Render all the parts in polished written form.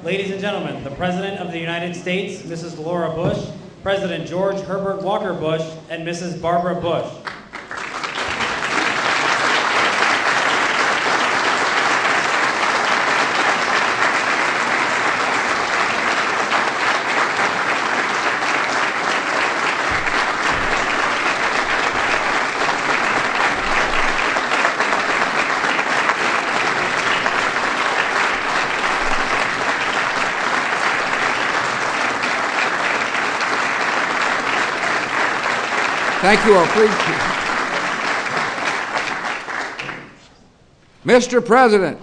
Ladies and gentlemen, the President of the United States, Mrs. Laura Bush, President George Herbert Walker Bush, and Mrs. Barbara Bush. Thank you all. Please. Mr. President.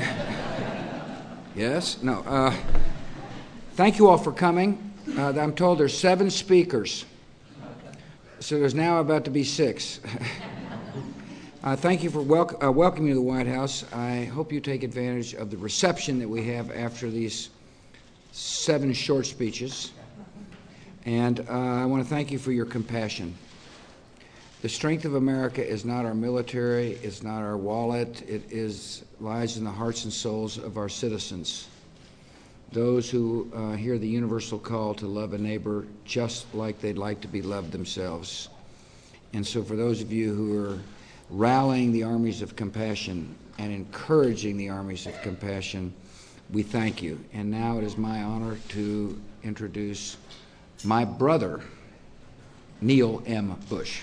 Yes? No. Thank you all for coming. I'm told there's 7 speakers. So there's now about to be 6. Thank you for welcoming you to the White House. I hope you take advantage of the reception that we have after these 7 short speeches. And I want to thank you for your compassion. The strength of America is not our military, it's not our wallet, it lies in the hearts and souls of our citizens. Those who hear the universal call to love a neighbor just like they'd like to be loved themselves. And so for those of you who are rallying the armies of compassion and encouraging the armies of compassion, we thank you. And now it is my honor to introduce my brother, Neil M. Bush.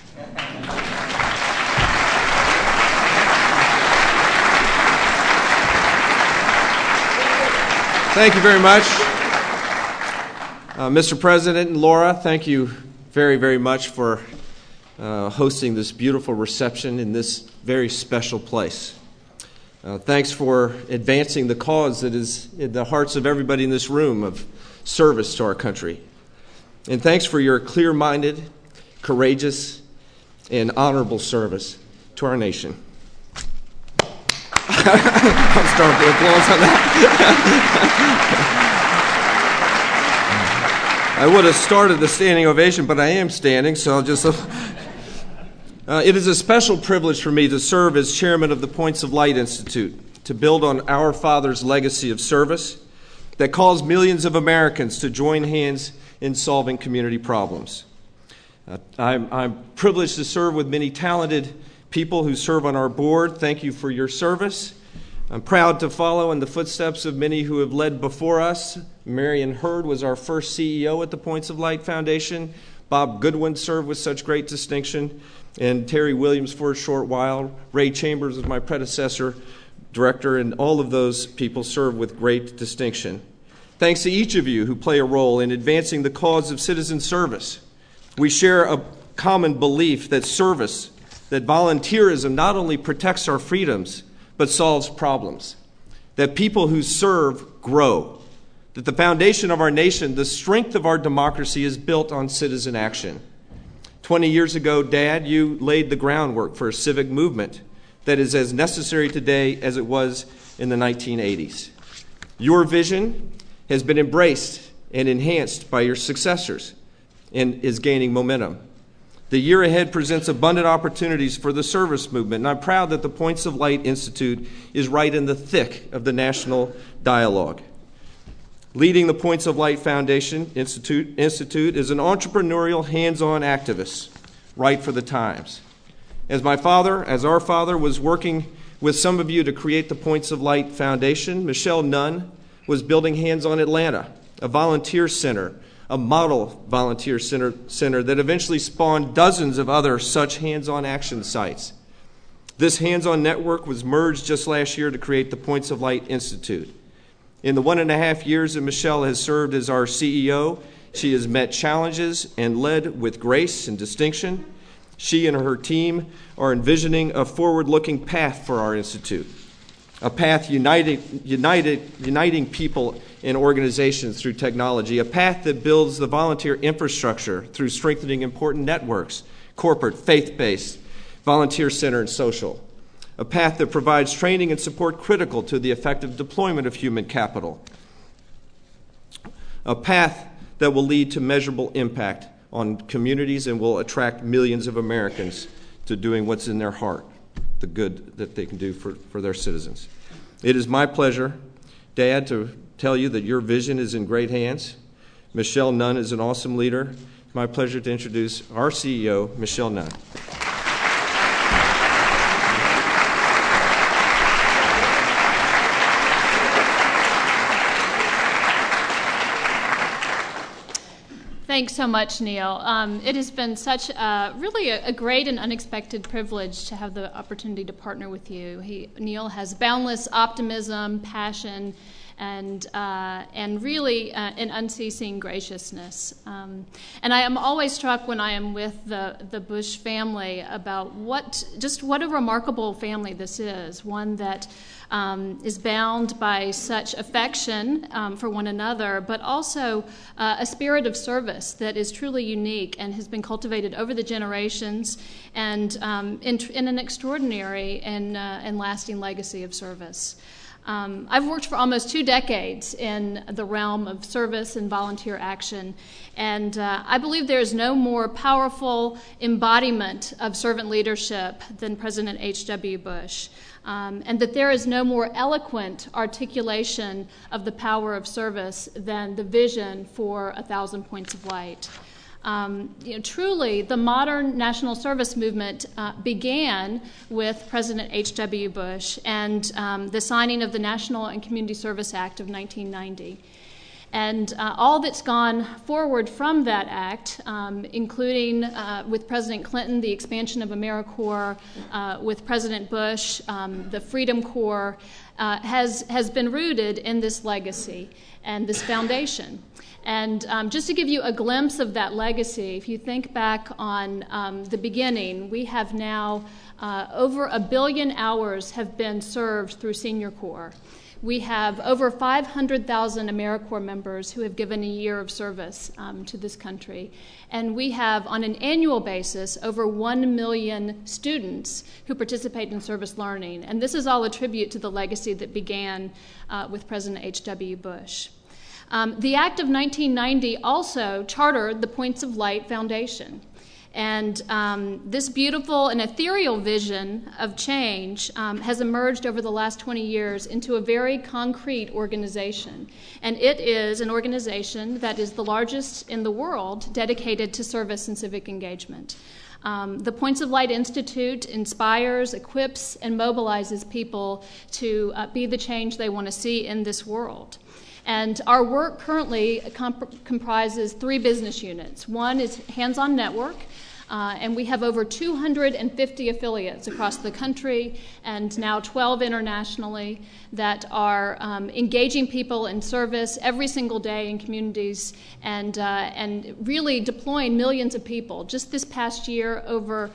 Thank you very much. Mr. President and Laura, thank you very, very much for hosting this beautiful reception in this very special place. Thanks for advancing the cause that is in the hearts of everybody in this room of service to our country. And thanks for your clear-minded, courageous, and honorable service to our nation. I'm starting to applause on that. I would have started the standing ovation, but I am standing, so I'll just... It is a special privilege for me to serve as chairman of the Points of Light Institute, to build on our father's legacy of service that calls millions of Americans to join hands in solving community problems. I'm privileged to serve with many talented people who serve on our board. Thank you for your service. I'm proud to follow in the footsteps of many who have led before us. Marion Hurd was our first CEO at the Points of Light Foundation. Bob Goodwin served with such great distinction, and Terry Williams for a short while. Ray Chambers was my predecessor, director, and all of those people served with great distinction. Thanks to each of you who play a role in advancing the cause of citizen service. We share a common belief that service, that volunteerism not only protects our freedoms, but solves problems. That people who serve grow. That the foundation of our nation, the strength of our democracy, is built on citizen action. 20 years ago, Dad, you laid the groundwork for a civic movement that is as necessary today as it was in the 1980s. Your vision has been embraced and enhanced by your successors and is gaining momentum. The year ahead presents abundant opportunities for the service movement, and I'm proud that the Points of Light Institute is right in the thick of the national dialogue. Leading the Points of Light Foundation Institute is an entrepreneurial, hands-on activist, right for the times. As our father was working with some of you to create the Points of Light Foundation, Michelle Nunn was building Hands-On Atlanta, a volunteer center, a model volunteer center that eventually spawned dozens of other such hands-on action sites. This hands-on network was merged just last year to create the Points of Light Institute. In the 1.5 years that Michelle has served as our CEO, she has met challenges and led with grace and distinction. She and her team are envisioning a forward-looking path for our institute, a path uniting people and organizations through technology, a path that builds the volunteer infrastructure through strengthening important networks, corporate, faith-based, volunteer center, and social, a path that provides training and support critical to the effective deployment of human capital, a path that will lead to measurable impact on communities and will attract millions of Americans to doing what's in their heart, the good that they can do for their citizens. It is my pleasure, Dad, to tell you that your vision is in great hands. Michelle Nunn is an awesome leader. It's my pleasure to introduce our CEO, Michelle Nunn. Thanks so much, Neil. It has been such really a great and unexpected privilege to have the opportunity to partner with you. Neil has boundless optimism, passion, and really an unceasing graciousness. And I am always struck when I am with the Bush family about what a remarkable family this is, one that is bound by such affection for one another, but also a spirit of service that is truly unique and has been cultivated over the generations, and in an extraordinary and lasting legacy of service. I've worked for almost 2 decades in the realm of service and volunteer action, and I believe there is no more powerful embodiment of servant leadership than President H.W. Bush, and that there is no more eloquent articulation of the power of service than the vision for 1,000 Points of Light. Truly, the modern national service movement began with President H.W. Bush and the signing of the National and Community Service Act of 1990. And all that's gone forward from that act, including with President Clinton, the expansion of AmeriCorps, with President Bush, the Freedom Corps, has been rooted in this legacy and this foundation. And just to give you a glimpse of that legacy, if you think back on the beginning, we have now over 1 billion hours have been served through Senior Corps. We have over 500,000 AmeriCorps members who have given a year of service to this country. And we have, on an annual basis, over 1 million students who participate in service learning. And this is all a tribute to the legacy that began with President H.W. Bush. The Act of 1990 also chartered the Points of Light Foundation. And this beautiful and ethereal vision of change has emerged over the last 20 years into a very concrete organization. And it is an organization that is the largest in the world dedicated to service and civic engagement. The Points of Light Institute inspires, equips, and mobilizes people to be the change they want to see in this world. And our work currently comprises 3 business units. One is Hands-On Network, and we have over 250 affiliates across the country and now 12 internationally that are engaging people in service every single day in communities and really deploying millions of people. Just this past year, over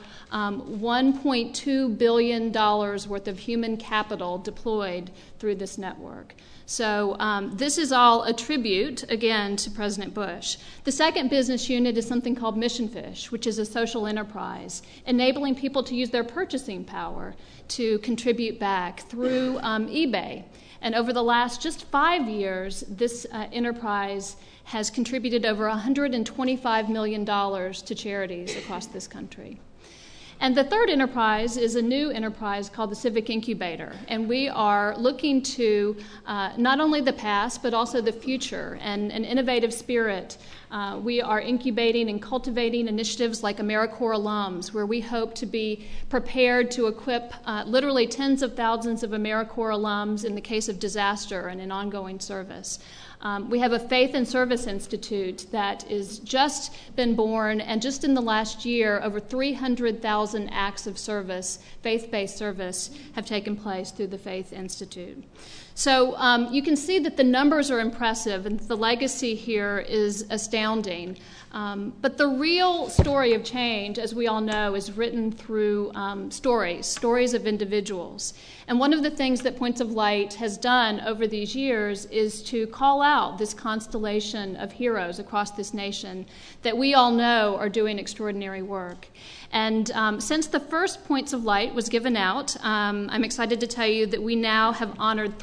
$1.2 billion worth of human capital deployed through this network. So this is all a tribute, again, to President Bush. The second business unit is something called Mission Fish, which is a social enterprise, enabling people to use their purchasing power to contribute back through eBay. And over the last just 5 years, this enterprise has contributed over $125 million to charities across this country. And the third enterprise is a new enterprise called the Civic Incubator. And we are looking to not only the past, but also the future and an innovative spirit. We are incubating and cultivating initiatives like AmeriCorps alums, where we hope to be prepared to equip literally tens of thousands of AmeriCorps alums in the case of disaster and in ongoing service. We have a Faith and Service Institute that has just been born, and just in the last year, over 300,000 acts of service, faith-based service, have taken place through the Faith Institute. So you can see that the numbers are impressive, and the legacy here is astounding. But the real story of change, as we all know, is written through stories of individuals. And one of the things that Points of Light has done over these years is to call out this constellation of heroes across this nation that we all know are doing extraordinary work. And since the first Points of Light was given out, I'm excited to tell you that we now have honored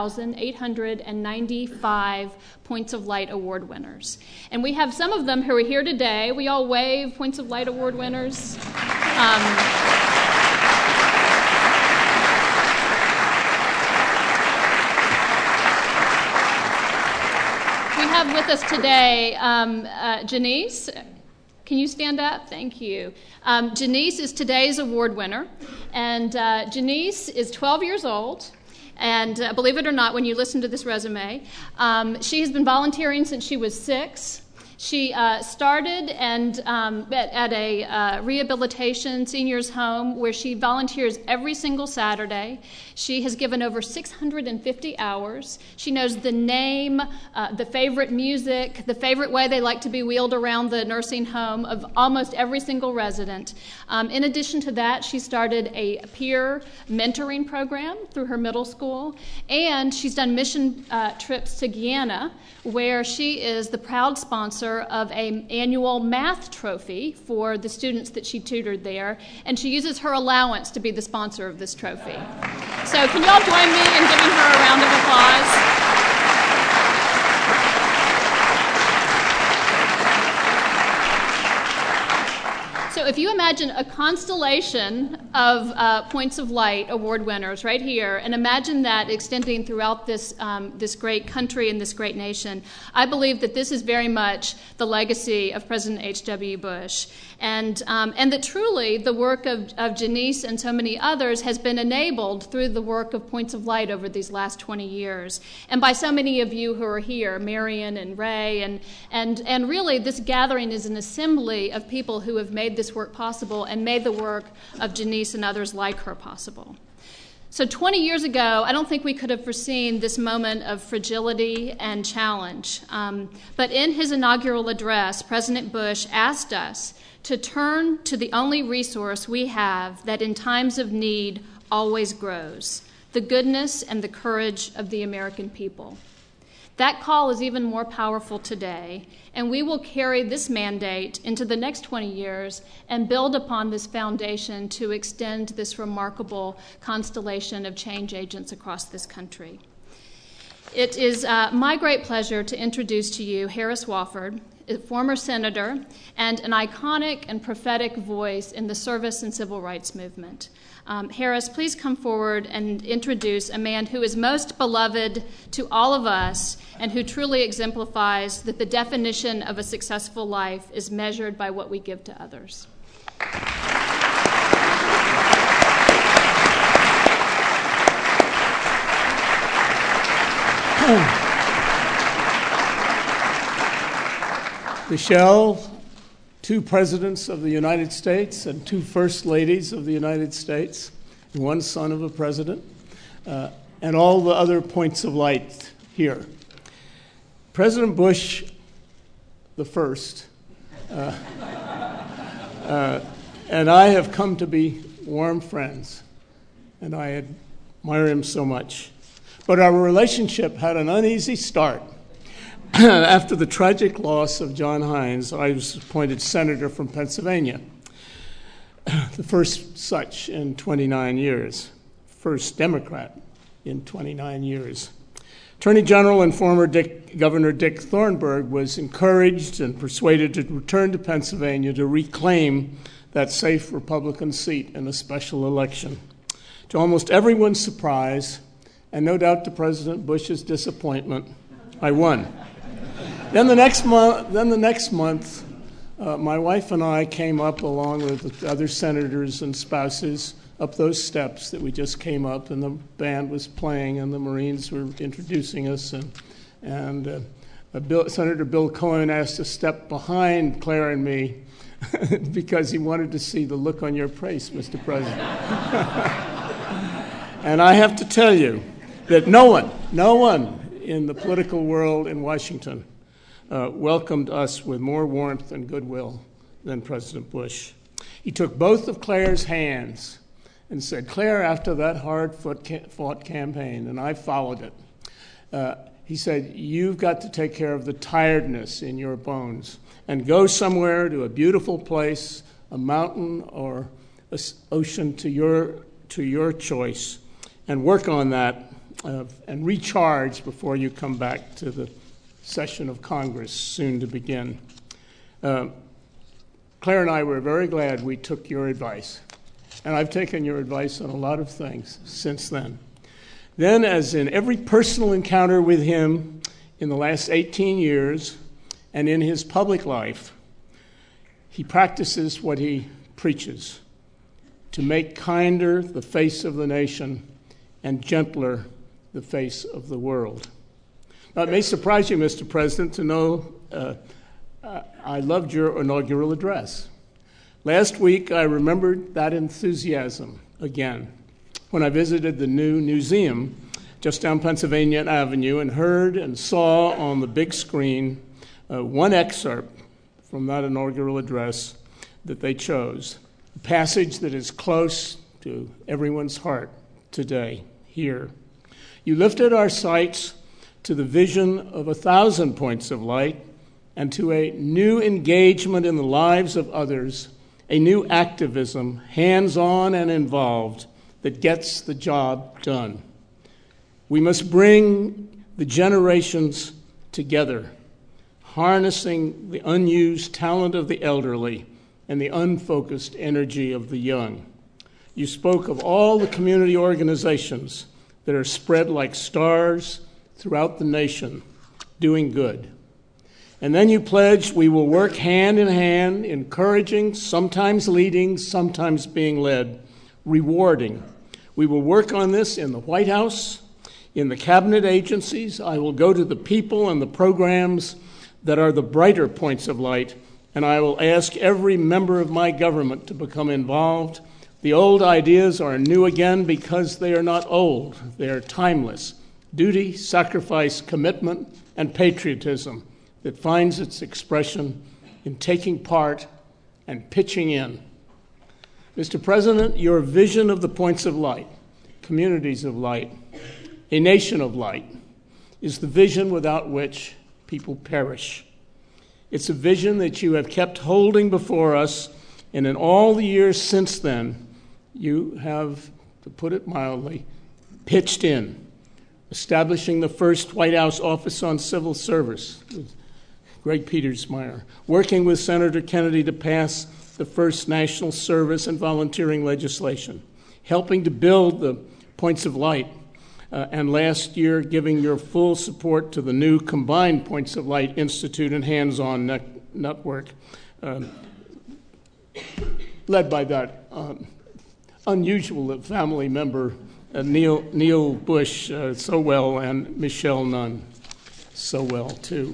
3,895 Points of Light Award winners. And we have some of them who are here today. We all wave Points of Light Award winners. We have with us today Janice. Can you stand up? Thank you. Janice is today's award winner, and Janice is 12 years old. And believe it or not, when you listen to this resume, she has been volunteering since she was 6. She started at a rehabilitation seniors home where she volunteers every single Saturday. She has given over 650 hours. She knows the name, the favorite music, the favorite way they like to be wheeled around the nursing home of almost every single resident. In addition to that, she started a peer mentoring program through her middle school, and she's done mission trips to Guyana, where she is the proud sponsor of an annual math trophy for the students that she tutored there, and she uses her allowance to be the sponsor of this trophy. So can you all join me in giving her a round of applause? So if you imagine a constellation of Points of Light award winners right here, and imagine that extending throughout this great country and this great nation, I believe that this is very much the legacy of President H.W. Bush. And that truly the work of Janice and so many others has been enabled through the work of Points of Light over these last 20 years. And by so many of you who are here, Marion and Ray, and really this gathering is an assembly of people who have made this work possible and made the work of Janice and others like her possible. So 20 years ago, I don't think we could have foreseen this moment of fragility and challenge. But in his inaugural address, President Bush asked us to turn to the only resource we have that in times of need always grows, the goodness and the courage of the American people. That call is even more powerful today, and we will carry this mandate into the next 20 years and build upon this foundation to extend this remarkable constellation of change agents across this country. It is my great pleasure to introduce to you Harris Wofford, a former senator and an iconic and prophetic voice in the service and civil rights movement. Harris, please come forward and introduce a man who is most beloved to all of us and who truly exemplifies that the definition of a successful life is measured by what we give to others. Michelle, 2 presidents of the United States and 2 first ladies of the United States, and 1 son of a president, and all the other Points of Light here. President Bush, the first, and I have come to be warm friends, and I admire him so much. But our relationship had an uneasy start. After the tragic loss of John Hines, I was appointed senator from Pennsylvania, the first such in 29 years, first Democrat in 29 years. Attorney General and former Governor Dick Thornburgh was encouraged and persuaded to return to Pennsylvania to reclaim that safe Republican seat in a special election. To almost everyone's surprise, and no doubt to President Bush's disappointment, I won. Then the next month, my wife and I came up along with the other senators and spouses up those steps that we just came up, and the band was playing, and the Marines were introducing us, and Senator Bill Cohen asked to step behind Claire and me because he wanted to see the look on your face, Mr. President. And I have to tell you that no one in the political world in Washington welcomed us with more warmth and goodwill than President Bush. He took both of Claire's hands and said, "Claire, after that hard-fought campaign," and I followed it, he said, "You've got to take care of the tiredness in your bones and go somewhere to a beautiful place, a mountain or an ocean to your choice, and work on that and recharge before you come back to the session of Congress soon to begin." Claire and I were very glad we took your advice, and I've taken your advice on a lot of things since then. Then, as in every personal encounter with him, in the last 18 years and in his public life, he practices what he preaches, to make kinder the face of the nation and gentler the face of the world. Now, it may surprise you, Mr. President, to know I loved your inaugural address. Last week, I remembered that enthusiasm again when I visited the new museum just down Pennsylvania Avenue and heard and saw on the big screen one excerpt from that inaugural address that they chose, a passage that is close to everyone's heart today here. You lifted our sights to the vision of 1,000 points of light and to a new engagement in the lives of others, a new activism, hands-on and involved, that gets the job done. We must bring the generations together, harnessing the unused talent of the elderly and the unfocused energy of the young. You spoke of all the community organizations that are spread like stars throughout the nation, doing good. And then you pledged we will work hand in hand, encouraging, sometimes leading, sometimes being led, rewarding. We will work on this in the White House, in the cabinet agencies. I will go to the people and the programs that are the brighter points of light, and I will ask every member of my government to become involved. The old ideas are new again because they are not old. They are timeless. Duty, sacrifice, commitment, and patriotism that finds its expression in taking part and pitching in. Mr. President, your vision of the points of light, communities of light, a nation of light, is the vision without which people perish. It's a vision that you have kept holding before us, and in all the years since then, you have, to put it mildly, pitched in, establishing the first White House Office on Civil Service with Greg Petersmeyer, working with Senator Kennedy to pass the first national service and volunteering legislation, helping to build the Points of Light, and last year giving your full support to the new combined Points of Light Institute and hands-on network, led by that unusual family member, Neil Bush, so well, and Michelle Nunn, so well, too.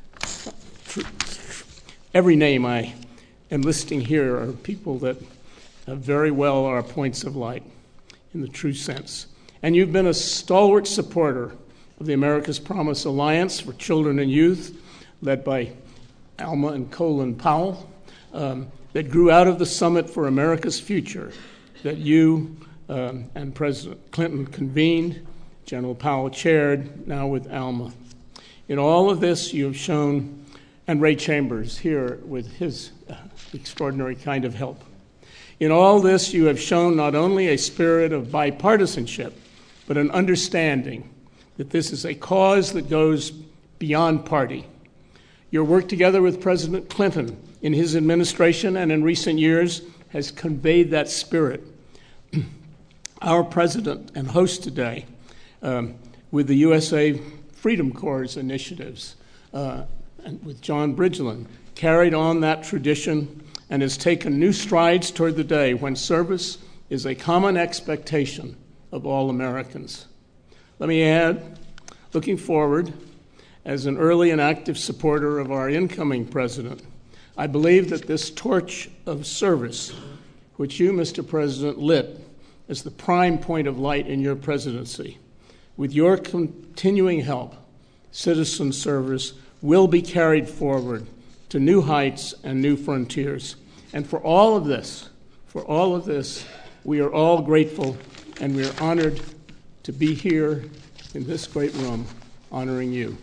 Every name I am listing here are people that very well are points of light in the true sense. And you've been a stalwart supporter of the America's Promise Alliance for Children and Youth, led by Alma and Colin Powell, that grew out of the Summit for America's Future that you and President Clinton convened, General Powell chaired, now with Alma. In all of this, you have shown, and Ray Chambers here with his extraordinary kind of help. In all this, you have shown not only a spirit of bipartisanship, but an understanding that this is a cause that goes beyond party. Your work together with President Clinton in his administration and in recent years has conveyed that spirit. Our president and host today, with the USA Freedom Corps initiatives, and with John Bridgeland, carried on that tradition and has taken new strides toward the day when service is a common expectation of all Americans. Let me add, looking forward, as an early and active supporter of our incoming president, I believe that this torch of service, which you, Mr. President, lit as the prime point of light in your presidency, with your continuing help, citizen service will be carried forward to new heights and new frontiers. And for all of this, we are all grateful, and we are honored to be here in this great room honoring you.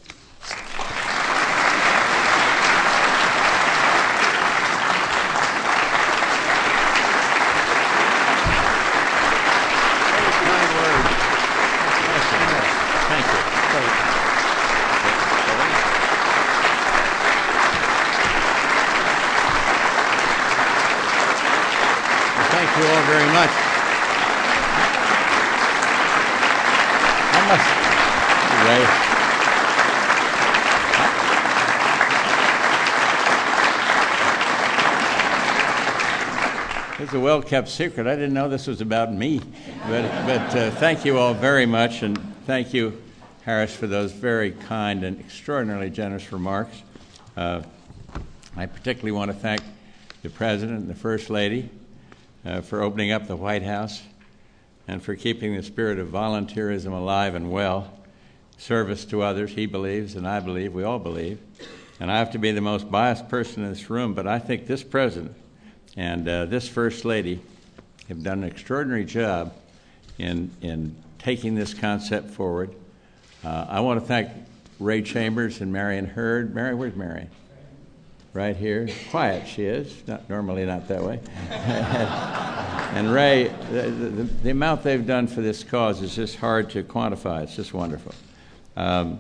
Thank you all very much. Ray. It's a well-kept secret. I didn't know this was about me. But thank you all very much, and thank you, Harris, for those very kind and extraordinarily generous remarks. I particularly want to thank the President and the First Lady for opening up the White House and for keeping the spirit of volunteerism alive and well. Service to others, he believes, and I believe, we all believe. And I have to be the most biased person in this room, but I think this President and this First Lady have done an extraordinary job in taking this concept forward. I want to thank Ray Chambers and Marion Hurd. Mary, where's Marion? Right here. Quiet she is. Normally not that way. And Ray, the amount they've done for this cause is just hard to quantify. It's just wonderful. And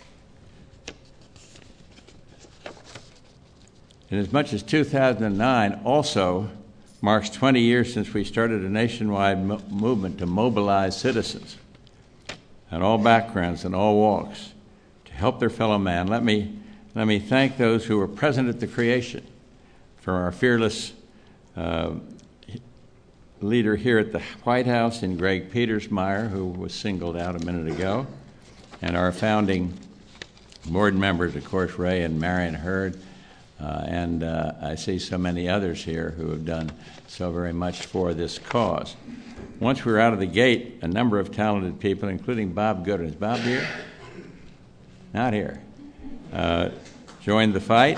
as much as 2009 also marks 20 years since we started a nationwide movement to mobilize citizens in all backgrounds and all walks to help their fellow man. Let me thank those who were present at the creation, from our fearless leader here at the White House in Greg Petersmeyer, who was singled out a minute ago, and our founding board members, of course, Ray and Marion Hurd, and I see so many others here who have done so very much for this cause. Once we were out of the gate, a number of talented people, including Bob Gooden. Is Bob here? Not here. Joined the fight.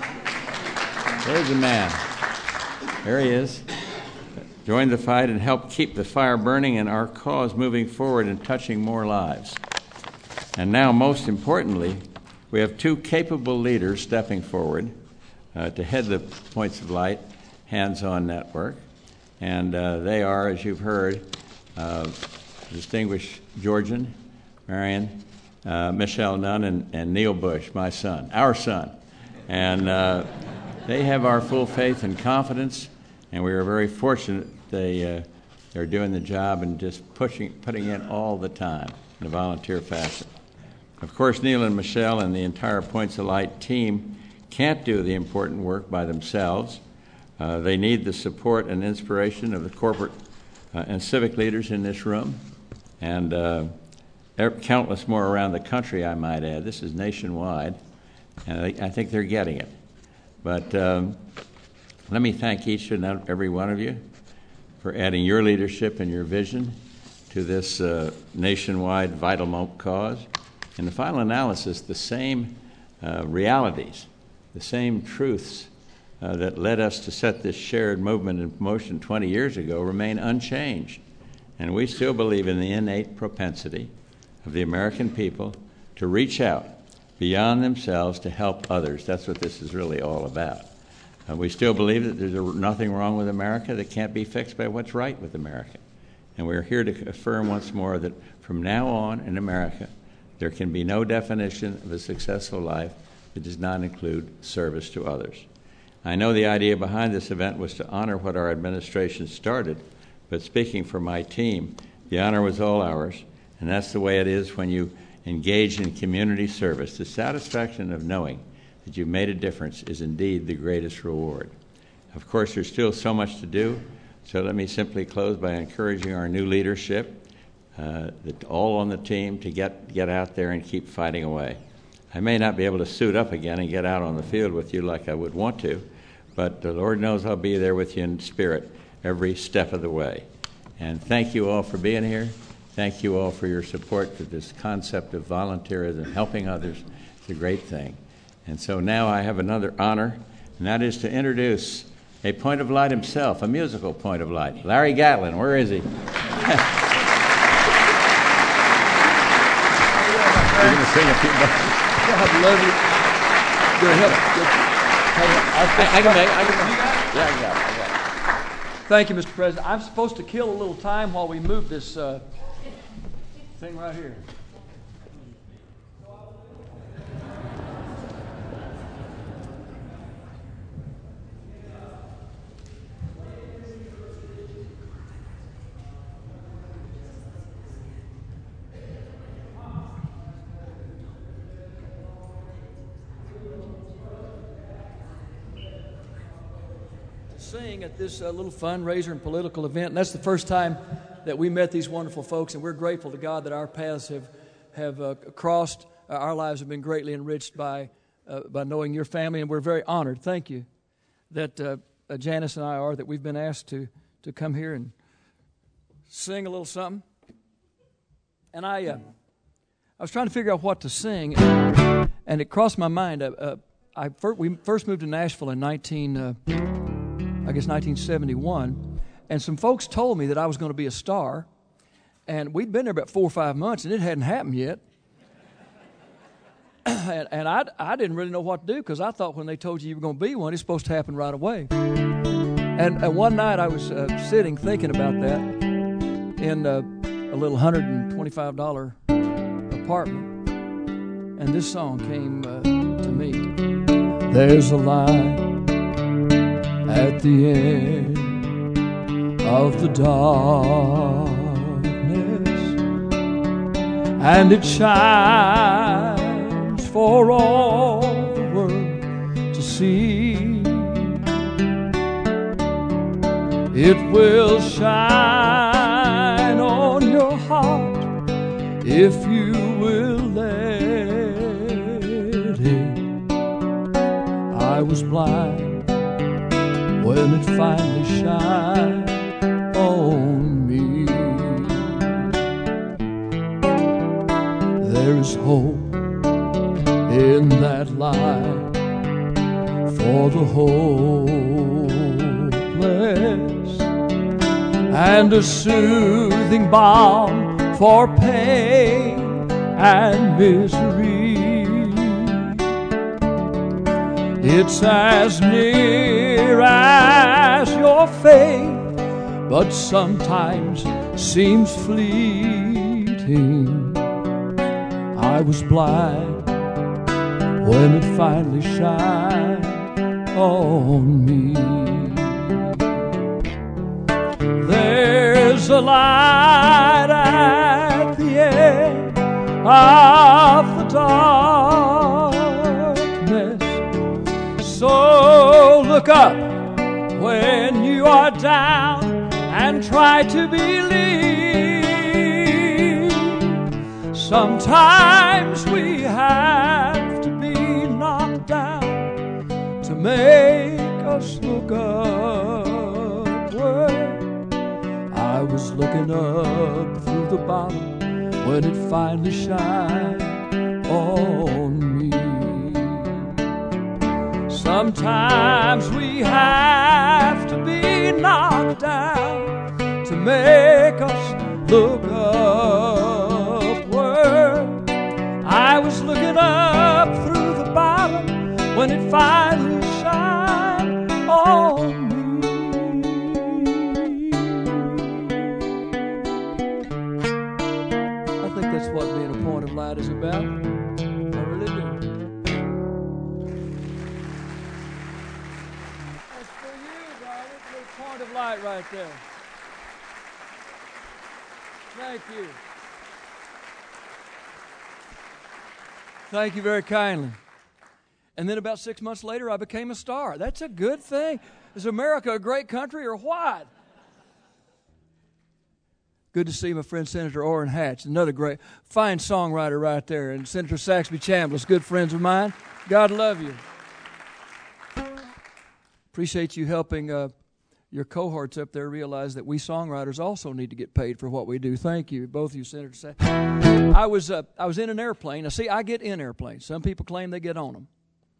There's the man. There he is. Joined the fight and helped keep the fire burning and our cause moving forward and touching more lives. And now, most importantly, we have two capable leaders stepping forward to head the Points of Light hands-on network. And they are, as you've heard, distinguished Georgian, Marion, Michelle Nunn, and Neil Bush, my son, our son. And they have our full faith and confidence, and we are very fortunate they're doing the job and just putting in all the time in a volunteer fashion. Of course, Neil and Michelle and the entire Points of Light team can't do the important work by themselves. They need the support and inspiration of the corporate and civic leaders in this room, and countless more around the country, I might add. This is nationwide, and I think they're getting it. But let me thank each and every one of you for adding your leadership and your vision to this nationwide vital cause. In the final analysis, the same realities, the same truths that led us to set this shared movement in motion 20 years ago remain unchanged. And we still believe in the innate propensity of the American people to reach out beyond themselves to help others. That's what this is really all about. We still believe that there's nothing wrong with America that can't be fixed by what's right with America. And we're here to affirm once more that from now on in America, there can be no definition of a successful life that does not include service to others. I know the idea behind this event was to honor what our administration started, but speaking for my team, the honor was all ours, and that's the way it is when you engage in community service. The satisfaction of knowing that you've made a difference is indeed the greatest reward. Of course, there's still so much to do, so let me simply close by encouraging our new leadership, all on the team, to get out there and keep fighting away. I may not be able to suit up again and get out on the field with you like I would want to, but the Lord knows I'll be there with you in spirit every step of the way. And thank you all for being here. Thank you all for your support for this concept of volunteerism, helping others. It's a great thing. And so now I have another honor, and that is to introduce a Point of Light himself, a musical Point of Light. Larry Gatlin, where is he? You're going to sing a few bars. I love you. I can make it. Yeah, I got it. Thank you, Mr. President. I'm supposed to kill a little time while we move this thing right here. sing at this little fundraiser and political event. And that's the first time that we met these wonderful folks, and we're grateful to God that our paths have crossed. Our lives have been greatly enriched by knowing your family, and we're very honored. Thank you that Janice and I are, that we've been asked to come here and sing a little something. And I was trying to figure out what to sing, and it crossed my mind. We first moved to Nashville in 1971, and some folks told me that I was going to be a star, and we'd been there about 4 or 5 months, and it hadn't happened yet. and I didn't really know what to do, because I thought when they told you were going to be one, it's supposed to happen right away. And one night I was sitting thinking about that in a little $125 apartment, and this song came to me. There's a light at the end of the darkness, and it shines for all the world to see. It will shine on your heart if you will let it. I was blind when it finally shined on me. There is hope in that light for the hopeless, and a soothing balm for pain and misery. It's as near as your faith, but sometimes seems fleeting. I was blind when it finally shined on me. There's a light at the end of the darkness, so look up when you are down and try to believe. Sometimes we have to be knocked down to make us look upward. I was looking up through the bottom when it finally shined on me. Sometimes we have to be knocked down to make us look upward. I was looking up through the bottom when it finally shined on me. I think that's what being a point of light is about. I really do. That's for you, Robert. The point of light right there. Thank you. Thank you very kindly. And then about 6 months later, I became a star. That's a good thing. Is America a great country or what? Good to see my friend Senator Orrin Hatch, another great, fine songwriter right there, and Senator Saxby Chambliss, good friends of mine. God love you. Appreciate you helping your cohorts up there realize that we songwriters also need to get paid for what we do. Thank you, both of you, Senator Saxby. I was in an airplane. Now, see, I get in airplanes. Some people claim they get on them.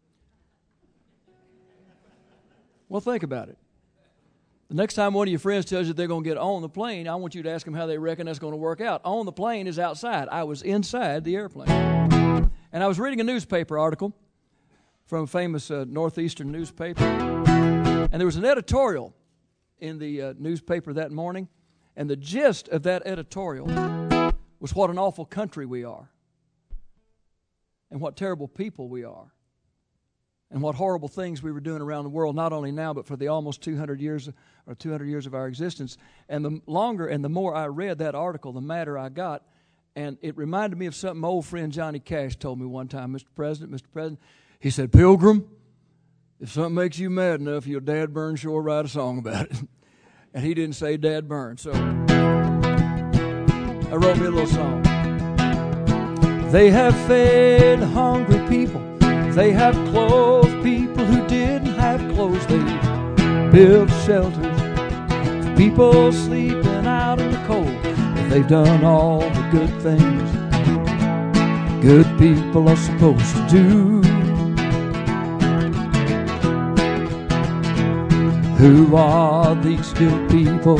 Well, think about it. The next time one of your friends tells you they're going to get on the plane, I want you to ask them how they reckon that's going to work out. On the plane is outside. I was inside the airplane. And I was reading a newspaper article from a famous northeastern newspaper. And there was an editorial in the newspaper that morning. And the gist of that editorial was what an awful country we are. And what terrible people we are. And what horrible things we were doing around the world, not only now, but for the almost 200 years of our existence. And the longer and the more I read that article, the madder I got. And it reminded me of something my old friend Johnny Cash told me one time. Mr. President, he said, Pilgrim, If something makes you mad enough, your Dad Burn sure write a song about it. And he didn't say Dad Burn, so I wrote me a little song. They have fed hungry people. They have clothed people who didn't have clothes. They built shelters for people sleeping out in the cold. But they've done all the good things good people are supposed to do. Who are these good people?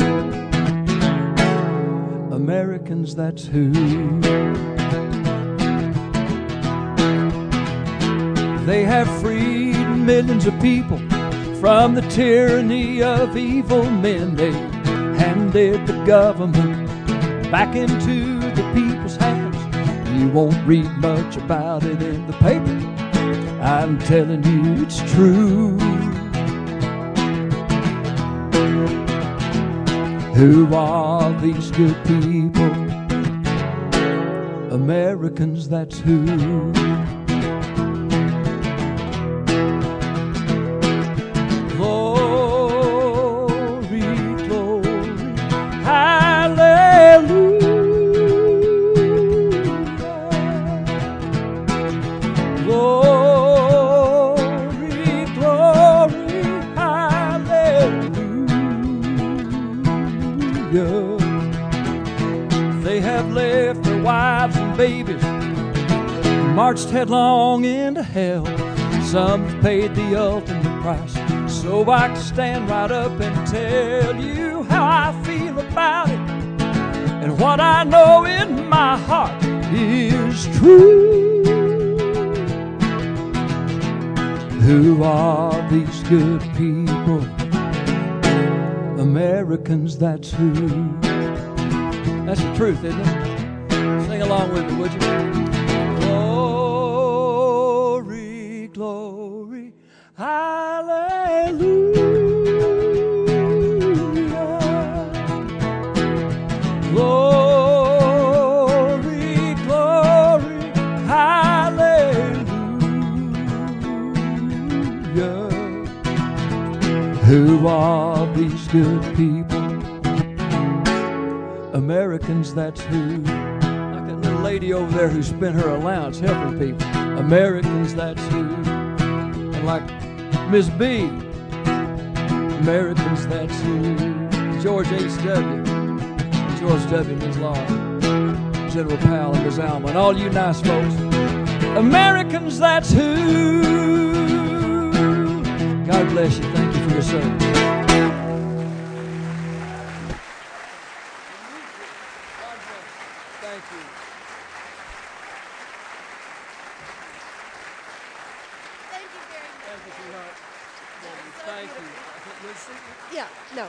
Americans, that's who. They have freed millions of people from the tyranny of evil men. They handed the government back into the people's hands. You won't read much about it in the paper. I'm telling you it's true. Who are these good people? Americans, that's who. Glory, glory, hallelujah. Glory, glory, hallelujah. They have left their wives and babies, marched headlong into hell. Some have paid the ultimate price, so I can stand right up and tell you how I feel about it. And what I know in my heart is true. Who are these good people? Americans, that's who. That's the truth, isn't it? Sing along with me, would you? Glory, glory, hallelujah. Glory, glory, hallelujah. Who are these good people? Americans, that's who. Like that little lady over there who spent her allowance helping people. Americans, that's who. And like Miss B, Americans, that's who. George H.W., George W. Ms. Laura, General Powell and Ms. Alma, and all you nice folks. Americans, that's who. God bless you. Thank you for your service. Thank you. Thank you very much. Thank you, sweetheart. Thank you. Yeah, no.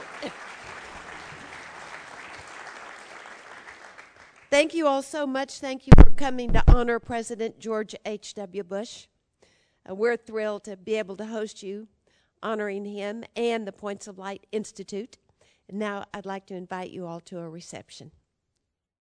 Thank you all so much. Thank you for coming to honor President George H.W. Bush. We're thrilled to be able to host you, honoring him and the Points of Light Institute. And now I'd like to invite you all to a reception.